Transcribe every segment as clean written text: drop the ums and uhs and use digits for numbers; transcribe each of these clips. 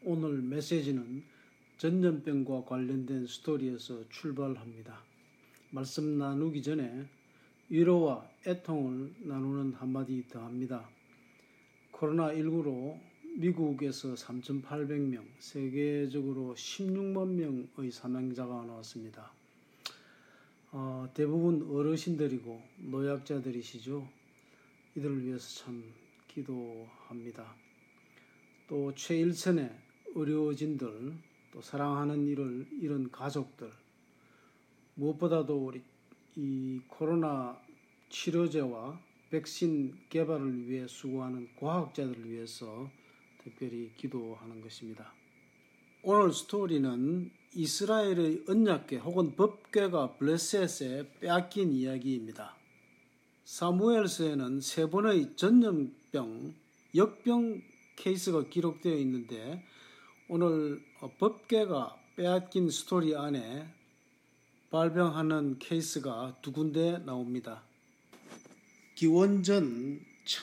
오늘 메시지는 전염병과 관련된 스토리에서 출발합니다. 말씀 나누기 전에 위로와 애통을 나누는 한마디 더 합니다. 코로나19로 미국에서 3,800명, 세계적으로 16만 명의 사망자가 나왔습니다. 대부분 어르신들이고 노약자들이시죠. 이들을 위해서 참 기도합니다. 또 최일선의 의료진들, 또 사랑하는 이런 가족들, 무엇보다도 우리 이 코로나 치료제와 백신 개발을 위해 수고하는 과학자들을 위해서 특별히 기도하는 것입니다. 오늘 스토리는 이스라엘의 언약궤 혹은 법궤가 블레셋에 빼앗긴 이야기입니다. 사무엘서에는 세 번의 전염병, 역병 케이스가 기록되어 있는데 오늘 법궤가 빼앗긴 스토리 안에 발병하는 케이스가 두 군데 나옵니다. 기원전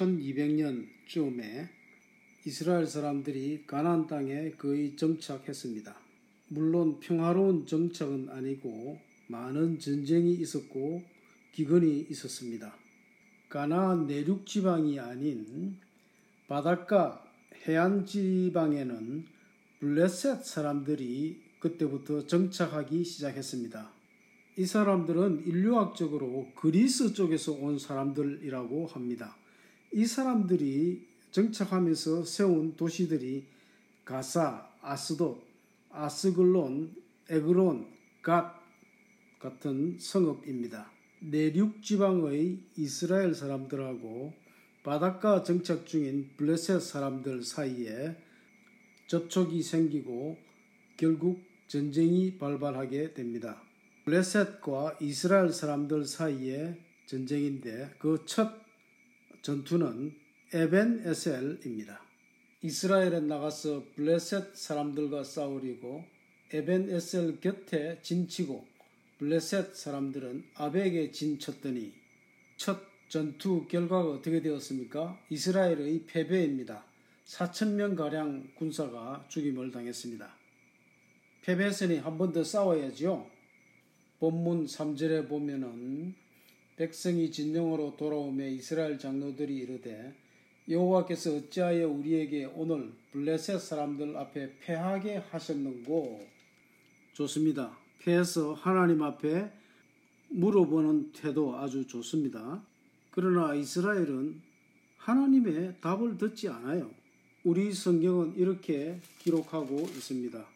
1200년쯤에 이스라엘 사람들이 가나안 땅에 거의 정착했습니다. 물론 평화로운 정착은 아니고 많은 전쟁이 있었고 기근이 있었습니다. 가나안 내륙 지방이 아닌 바닷가 해안 지방에는 블레셋 사람들이 그때부터 정착하기 시작했습니다. 이 사람들은 인류학적으로 그리스 쪽에서 온 사람들이라고 합니다. 이 사람들이 정착하면서 세운 도시들이 가사, 아스돗, 아스글론, 에그론, 갓 같은 성읍입니다. 내륙 지방의 이스라엘 사람들하고 바닷가 정착 중인 블레셋 사람들 사이에 접촉이 생기고 결국 전쟁이 발발하게 됩니다. 블레셋과 이스라엘 사람들 사이의 전쟁인데 그 첫 전투는 에벤에셀입니다. 이스라엘에 나가서 블레셋 사람들과 싸우려고 에벤에셀 곁에 진치고 블레셋 사람들은 아벡에 진쳤더니 첫 전투 결과가 어떻게 되었습니까? 이스라엘의 패배입니다. 4,000명가량 군사가 죽임을 당했습니다. 패배했으니 한 번 더 싸워야죠. 본문 3절에 보면은 백성이 진영으로 돌아오며 이스라엘 장로들이 이르되 여호와께서 어찌하여 우리에게 오늘 블레셋 사람들 앞에 패하게 하셨는고? 좋습니다. 패해서 하나님 앞에 물어보는 태도 아주 좋습니다. 그러나 이스라엘은 하나님의 답을 듣지 않아요. 우리 성경은 이렇게 기록하고 있습니다.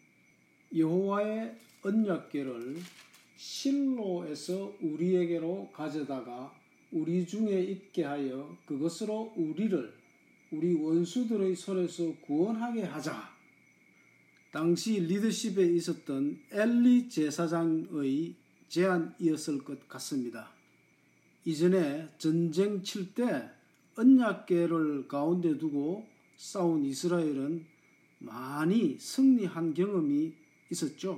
여호와의 언약궤를 실로에서 우리에게로 가져다가 우리 중에 있게 하여 그것으로 우리 원수들의 손에서 구원하게 하자. 당시 리더십에 있었던 엘리 제사장의 제안이었을 것 같습니다. 이전에 전쟁 칠 때 언약궤를 가운데 두고 싸운 이스라엘은 많이 승리한 경험이 있었죠.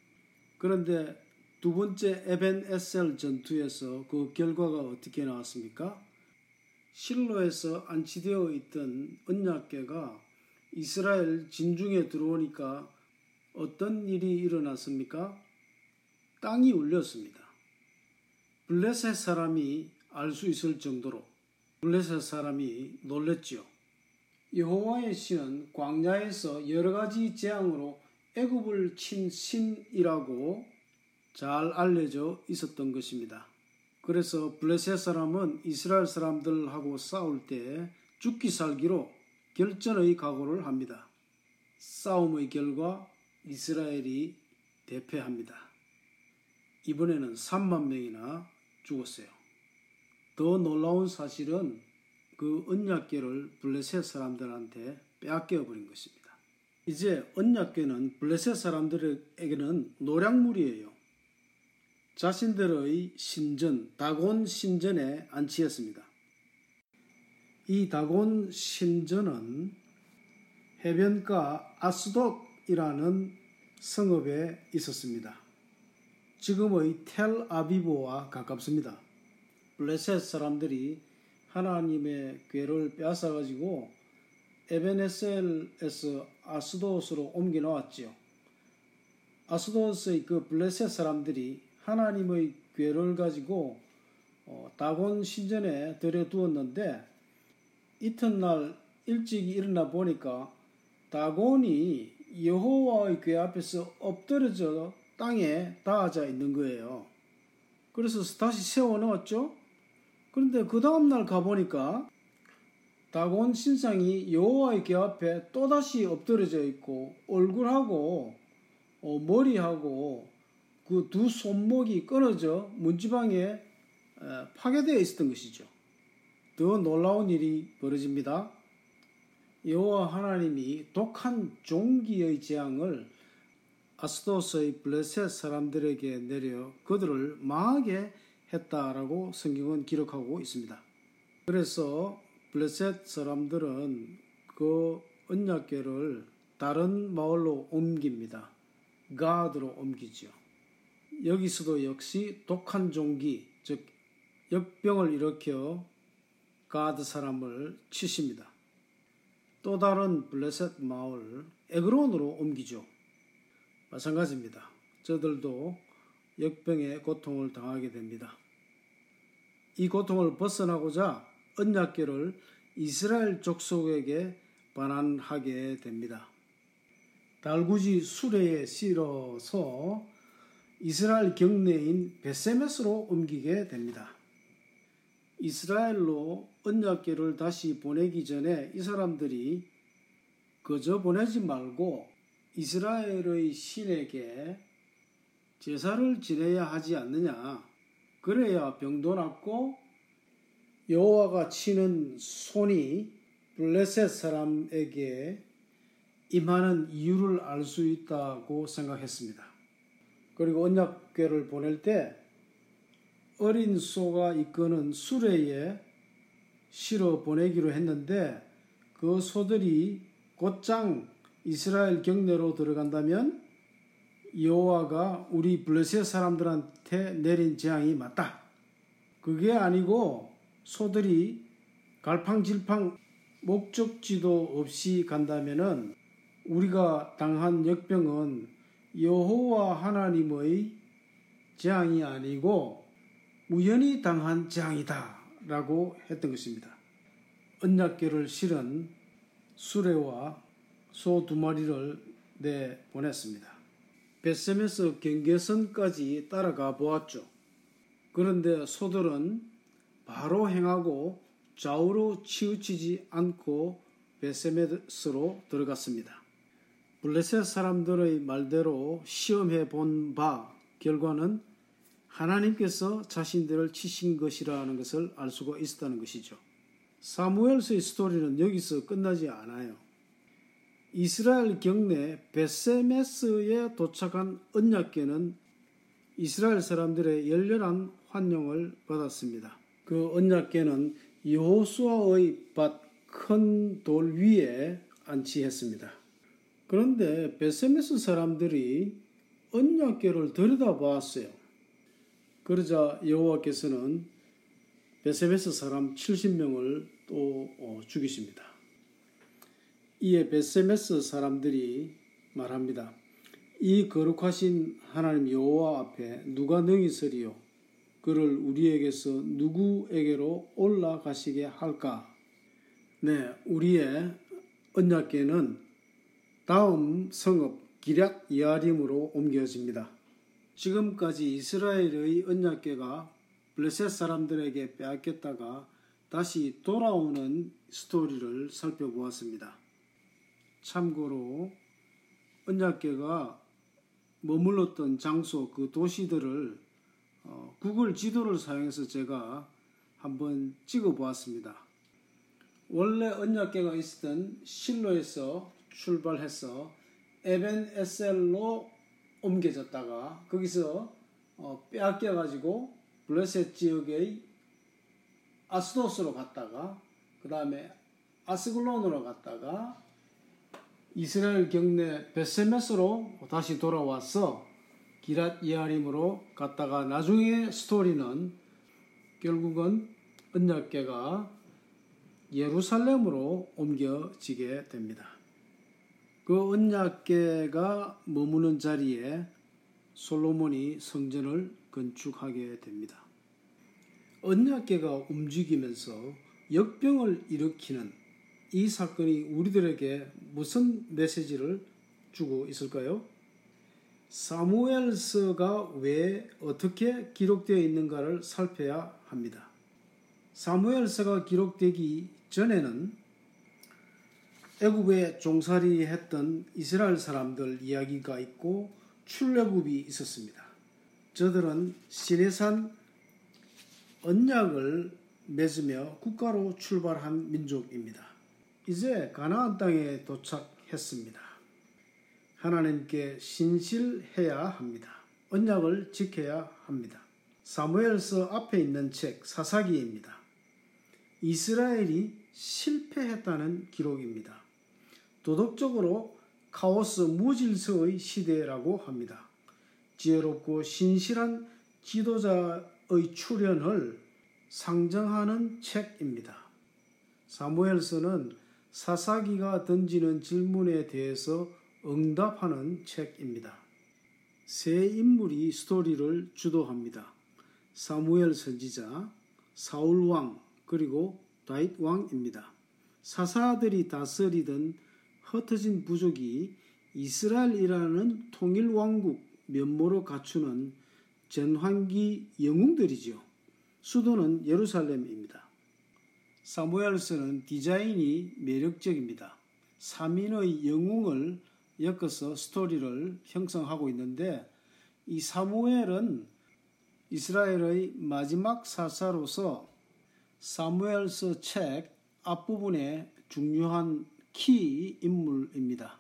그런데 두 번째 에벤에셀 전투에서 그 결과가 어떻게 나왔습니까? 실로에서 안치되어 있던 언약궤가 이스라엘 진중에 들어오니까 어떤 일이 일어났습니까? 땅이 울렸습니다. 블레셋 사람이 알 수 있을 정도로 블레셋 사람이 놀랬죠. 여호와의 신은 광야에서 여러 가지 재앙으로 애굽을 친 신이라고 잘 알려져 있었던 것입니다. 그래서 블레셋 사람은 이스라엘 사람들하고 싸울 때 죽기 살기로 결전의 각오를 합니다. 싸움의 결과 이스라엘이 대패합니다. 이번에는 3만 명이나 죽었어요. 더 놀라운 사실은 그 언약궤를 블레셋 사람들한테 빼앗겨 버린 것입니다. 이제 언약궤는 블레셋 사람들에게는 노략물이에요. 자신들의 신전, 다곤 신전에 안치했습니다. 이 다곤 신전은 해변가 아스돗이라는 성읍에 있었습니다. 지금의 텔아비브와 가깝습니다. 블레셋 사람들이 하나님의 궤를 빼앗아가지고 에벤에셀에서 아스돗으로 옮겨 놓았지요. 아스돗의 그 블레셋 사람들이 하나님의 궤를 가지고 다곤 신전에 들여두었는데 이튿날 일찍 일어나 보니까 다곤이 여호와의 궤 앞에서 엎드려져 땅에 닿아져 있는 거예요. 그래서 다시 세워 넣었죠. 그런데 그 다음날 가보니까 다곤 신상이 여호와의 궤 앞에 또다시 엎드려져 있고 얼굴하고 머리하고 그 두 손목이 끊어져 문지방에 파괴되어 있었던 것이죠. 더 놀라운 일이 벌어집니다. 여호와 하나님이 독한 종기의 재앙을 아스돗의 블레셋 사람들에게 내려 그들을 망하게 했다라고 성경은 기록하고 있습니다. 그래서 블레셋 사람들은 그 언약궤를 다른 마을로 옮깁니다. 가드로 옮기죠. 여기서도 역시 독한 종기, 즉 역병을 일으켜 가드 사람을 치십니다. 또 다른 블레셋 마을 에그론으로 옮기죠. 마찬가지입니다. 저들도 역병의 고통을 당하게 됩니다. 이 고통을 벗어나고자 언약궤를 이스라엘 족속에게 반환하게 됩니다. 달구지 수레에 실어서 이스라엘 경내인 베세메스로 옮기게 됩니다. 이스라엘로 언약궤를 다시 보내기 전에 이 사람들이 그저 보내지 말고 이스라엘의 신에게 제사를 지내야 하지 않느냐. 그래야 병도 낫고 여호와가 치는 손이 블레셋 사람에게 임하는 이유를 알 수 있다고 생각했습니다. 그리고 언약궤를 보낼 때 어린 소가 이끄는 수레에 실어 보내기로 했는데 그 소들이 곧장 이스라엘 경내로 들어간다면 여호와가 우리 블레셋 사람들한테 내린 재앙이 맞다. 그게 아니고 소들이 갈팡질팡 목적지도 없이 간다면은 우리가 당한 역병은 여호와 하나님의 재앙이 아니고 우연히 당한 재앙이다 라고 했던 것입니다. 언약궤를 실은 수레와 소 2마리를 내보냈습니다. 베세메스 경계선까지 따라가 보았죠. 그런데 소들은 바로 행하고 좌우로 치우치지 않고 베세메스로 들어갔습니다. 블레셋 사람들의 말대로 시험해 본 바 결과는 하나님께서 자신들을 치신 것이라는 것을 알 수가 있었다는 것이죠. 사무엘서의 스토리는 여기서 끝나지 않아요. 이스라엘 경내 베세메스에 도착한 언약궤는 이스라엘 사람들의 열렬한 환영을 받았습니다. 그 언약궤는 여호수아의 밭 큰 돌 위에 안치했습니다. 그런데 베세메스 사람들이 언약궤를 들여다보았어요. 그러자 여호와께서는 베세메스 사람 70명을 또 죽이십니다. 이에 베세메스 사람들이 말합니다. 이 거룩하신 하나님 여호와 앞에 누가 능히 서리요? 그를 우리에게서 누구에게로 올라가시게 할까? 네, 우리의 언약궤는 다음 성읍 기럇 예아림으로 옮겨집니다. 지금까지 이스라엘의 언약궤가 블레셋 사람들에게 빼앗겼다가 다시 돌아오는 스토리를 살펴보았습니다. 참고로 언약궤가 머물렀던 장소 그 도시들을 구글 지도를 사용해서 제가 한번 찍어 보았습니다. 원래 언약궤가 있었던 실로에서 출발해서 에벤에셀로 옮겨졌다가 거기서 빼앗겨 가지고 블레셋 지역의 아스돗으로 갔다가 그 다음에 아스글론으로 갔다가 이스라엘 경내 베세메스로 다시 돌아와서 기럇 예아림으로 갔다가 나중에 스토리는 결국은 언약궤가 예루살렘으로 옮겨지게 됩니다. 그 언약궤가 머무는 자리에 솔로몬이 성전을 건축하게 됩니다. 언약궤가 움직이면서 역병을 일으키는 이 사건이 우리들에게 무슨 메시지를 주고 있을까요? 사무엘서가 왜 어떻게 기록되어 있는가를 살펴야 합니다. 사무엘서가 기록되기 전에는 애굽에 종살이 했던 이스라엘 사람들 이야기가 있고 출애굽이 있었습니다. 저들은 시내산 언약을 맺으며 국가로 출발한 민족입니다. 이제 가나안 땅에 도착했습니다. 하나님께 신실해야 합니다. 언약을 지켜야 합니다. 사무엘서 앞에 있는 책 사사기입니다. 이스라엘이 실패했다는 기록입니다. 도덕적으로 카오스 무질서의 시대라고 합니다. 지혜롭고 신실한 지도자의 출현을 상정하는 책입니다. 사무엘서는 사사기가 던지는 질문에 대해서 응답하는 책입니다. 세 인물이 스토리를 주도합니다. 사무엘 선지자, 사울 왕, 그리고 다윗 왕입니다. 사사들이 다스리던 흩어진 부족이 이스라엘이라는 통일 왕국 면모로 갖추는 전환기 영웅들이지요. 수도는 예루살렘입니다. 사무엘서는 디자인이 매력적입니다. 3인의 영웅을 엮어서 스토리를 형성하고 있는데 이 사무엘은 이스라엘의 마지막 사사로서 사무엘서 책 앞부분에 중요한 키 인물입니다.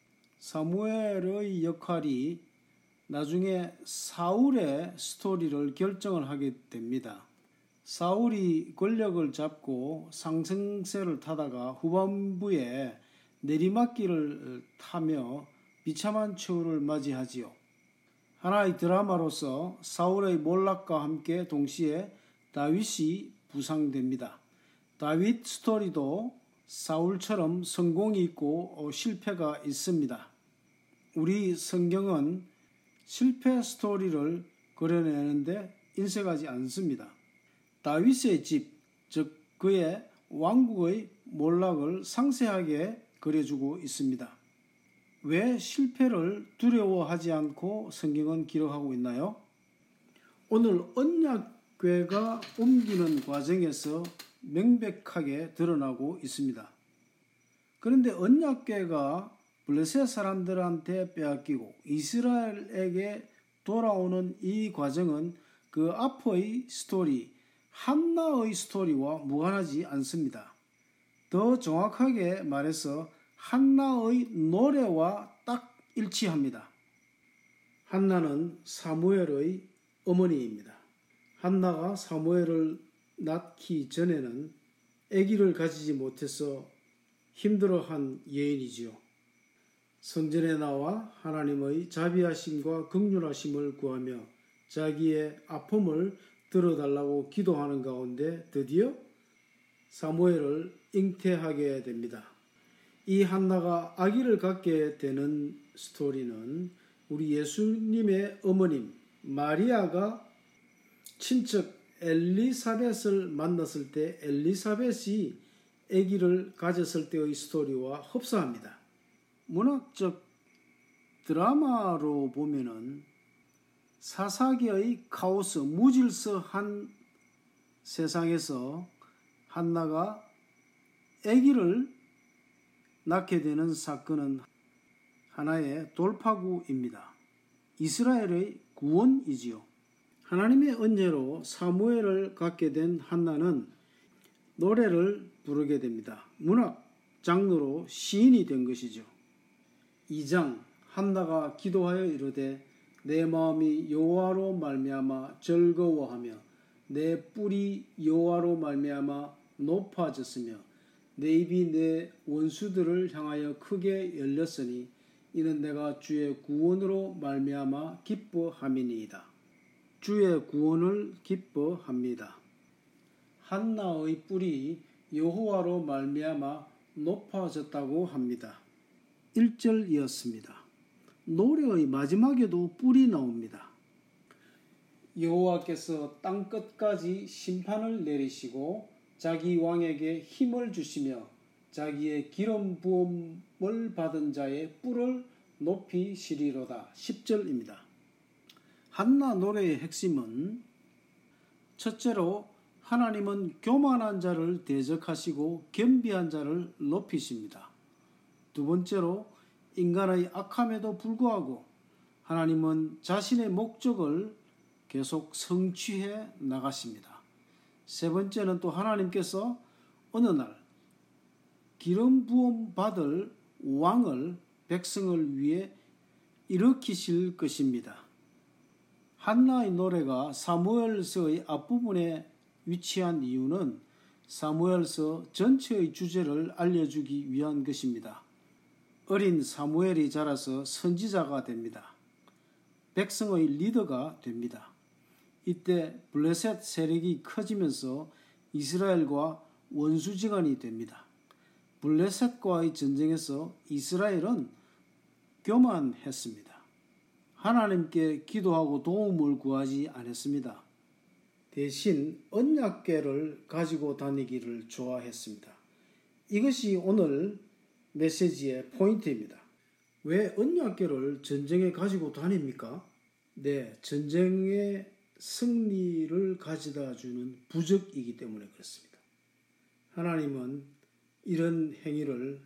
사무엘의 역할이 나중에 사울의 스토리를 결정을 하게 됩니다. 사울이 권력을 잡고 상승세를 타다가 후반부에 내리막길을 타며 비참한 최후를 맞이하지요. 하나의 드라마로서 사울의 몰락과 함께 동시에 다윗이 부상됩니다. 다윗 스토리도 사울처럼 성공이 있고 실패가 있습니다. 우리 성경은 실패 스토리를 그려내는데 인색하지 않습니다. 다윗의 집, 즉 그의 왕국의 몰락을 상세하게 그려주고 있습니다. 왜 실패를 두려워하지 않고 성경은 기록하고 있나요? 오늘 언약궤가 옮기는 과정에서 명백하게 드러나고 있습니다. 그런데 언약궤가 블레셋 사람들한테 빼앗기고 이스라엘에게 돌아오는 이 과정은 그 앞의 스토리, 한나의 스토리와 무관하지 않습니다. 더 정확하게 말해서 한나의 노래와 딱 일치합니다. 한나는 사무엘의 어머니입니다. 한나가 사무엘을 낳기 전에는 아기를 가지지 못해서 힘들어한 여인이지요. 성전에 나와 하나님의 자비하심과 긍휼하심을 구하며 자기의 아픔을 들어달라고 기도하는 가운데 드디어 사무엘을 잉태하게 됩니다. 이 한나가 아기를 갖게 되는 스토리는 우리 예수님의 어머님 마리아가 친척 엘리사벳을 만났을 때 엘리사벳이 아기를 가졌을 때의 스토리와 흡사합니다. 문학적 드라마로 보면은 사사기의 카오스, 무질서한 세상에서 한나가 아기를 낳게 되는 사건은 하나의 돌파구입니다. 이스라엘의 구원이지요. 하나님의 은혜로 사무엘을 갖게 된 한나는 노래를 부르게 됩니다. 문학 장르로 시인이 된 것이죠. 2장 한나가 기도하여 이르되 내 마음이 여호와로 말미암아 즐거워하며 내 뿔이 여호와로 말미암아 높아졌으며 내 입이 내 원수들을 향하여 크게 열렸으니 이는 내가 주의 구원으로 말미암아 기뻐함이니이다. 주의 구원을 기뻐합니다. 한나의 뿔이 여호와로 말미암아 높아졌다고 합니다. 1절이었습니다. 노래의 마지막에도 뿔이 나옵니다. 여호와께서 땅끝까지 심판을 내리시고 자기 왕에게 힘을 주시며 자기의 기름 부음을 받은 자의 뿔을 높이시리로다. 10절입니다. 한나 노래의 핵심은 첫째로 하나님은 교만한 자를 대적하시고 겸비한 자를 높이십니다. 두 번째로 인간의 악함에도 불구하고 하나님은 자신의 목적을 계속 성취해 나가십니다. 세 번째는 또 하나님께서 어느 날 기름 부음 받을 왕을 백성을 위해 일으키실 것입니다. 한나의 노래가 사무엘서의 앞부분에 위치한 이유는 사무엘서 전체의 주제를 알려주기 위한 것입니다. 어린 사무엘이 자라서 선지자가 됩니다. 백성의 리더가 됩니다. 이때 블레셋 세력이 커지면서 이스라엘과 원수지간이 됩니다. 블레셋과의 전쟁에서 이스라엘은 교만했습니다. 하나님께 기도하고 도움을 구하지 않았습니다. 대신 언약궤를 가지고 다니기를 좋아했습니다. 이것이 오늘 메시지의 포인트입니다. 왜 언약궤를 전쟁에 가지고 다닙니까? 네, 전쟁의 승리를 가져다 주는 부적이기 때문에 그렇습니다. 하나님은 이런 행위를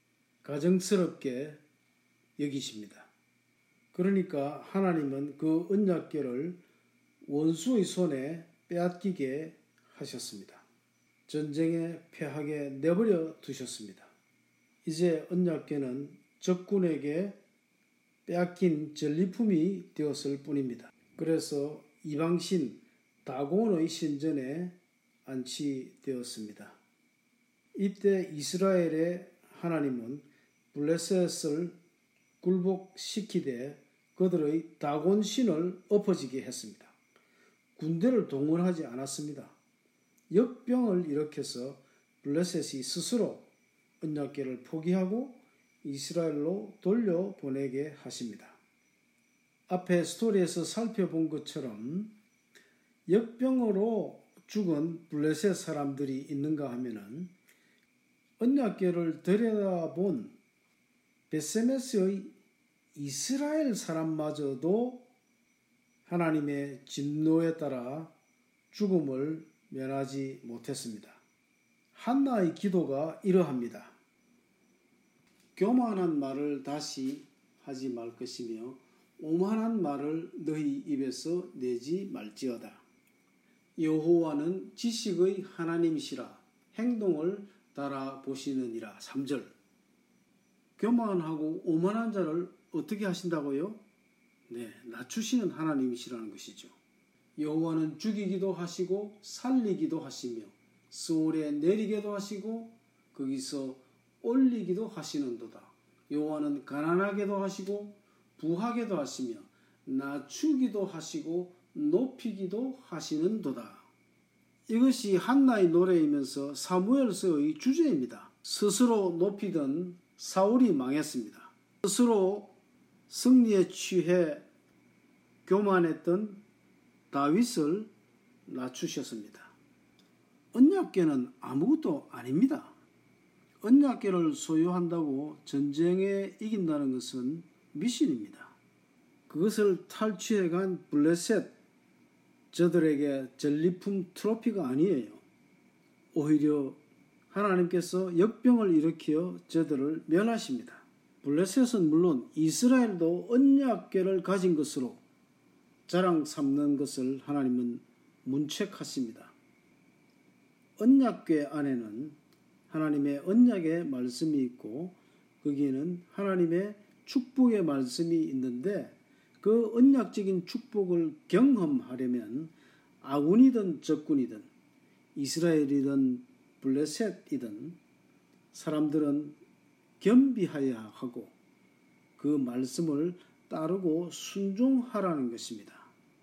가정스럽게 여기십니다. 그러니까 하나님은 그 언약궤를 원수의 손에 빼앗기게 하셨습니다. 전쟁에 패하게 내버려 두셨습니다. 이제 언약궤는 적군에게 빼앗긴 전리품이 되었을 뿐입니다. 그래서 이방신 다곤의 신전에 안치되었습니다. 이때 이스라엘의 하나님은 블레셋을 굴복시키되 그들의 다곤신을 엎어지게 했습니다. 군대를 동원하지 않았습니다. 역병을 일으켜서 블레셋이 스스로 언약궤를 포기하고 이스라엘로 돌려보내게 하십니다. 앞에 스토리에서 살펴본 것처럼 역병으로 죽은 블레셋 사람들이 있는가 하면은 언약궤를 들여다본 벳세메스의 이스라엘 사람마저도 하나님의 진노에 따라 죽음을 면하지 못했습니다. 한나의 기도가 이러합니다. 교만한 말을 다시 하지 말 것이며 오만한 말을 너희 입에서 내지 말지어다. 여호와는 지식의 하나님이시라 행동을 달아보시느니라. 3절. 교만하고 오만한 자를 어떻게 하신다고요? 네, 낮추시는 하나님이시라는 것이죠. 여호와는 죽이기도 하시고 살리기도 하시며 스올에 내리게도 하시고 거기서 올리기도 하시는도다. 여호와는 가난하게도 하시고 부하게도 하시며 낮추기도 하시고 높이기도 하시는도다. 이것이 한나의 노래이면서 사무엘서의 주제입니다. 스스로 높이던 사울이 망했습니다. 스스로 승리에 취해 교만했던 다윗을 낮추셨습니다. 언약궤는 아무것도 아닙니다. 언약궤를 소유한다고 전쟁에 이긴다는 것은 미신입니다. 그것을 탈취해간 블레셋 저들에게 전리품 트로피가 아니에요. 오히려 하나님께서 역병을 일으켜 저들을 멸하십니다. 블레셋은 물론 이스라엘도 언약궤를 가진 것으로 자랑 삼는 것을 하나님은 문책하십니다. 언약궤 안에는 하나님의 언약의 말씀이 있고 거기에는 하나님의 축복의 말씀이 있는데 그 언약적인 축복을 경험하려면 아군이든 적군이든 이스라엘이든 블레셋이든 사람들은 겸비하여야 하고 그 말씀을 따르고 순종하라는 것입니다.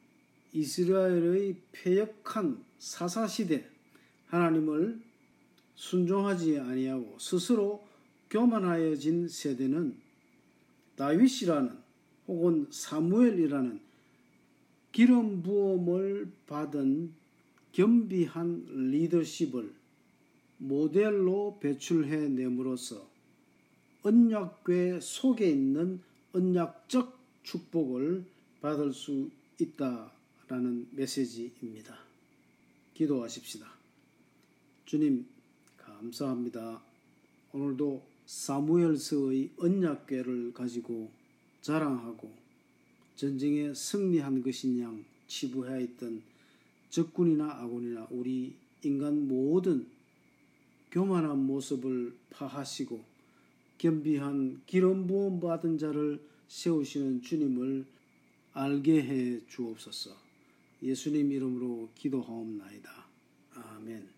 이스라엘의 패역한 사사시대 하나님을 순종하지 아니하고 스스로 교만하여진 세대는 다윗이라는 혹은 사무엘이라는 기름 부음을 받은 겸비한 리더십을 모델로 배출해 내므로써 언약궤 속에 있는 언약적 축복을 받을 수 있다라는 메시지입니다. 기도하십시다. 주님 감사합니다. 오늘도 사무엘서의 언약궤를 가지고 자랑하고 전쟁에 승리한 것인 양 치부하였던 적군이나 아군이나 우리 인간 모든 교만한 모습을 파하시고 겸비한 기름 부음 받은 자를 세우시는 주님을 알게 해 주옵소서. 예수님 이름으로 기도하옵나이다. 아멘.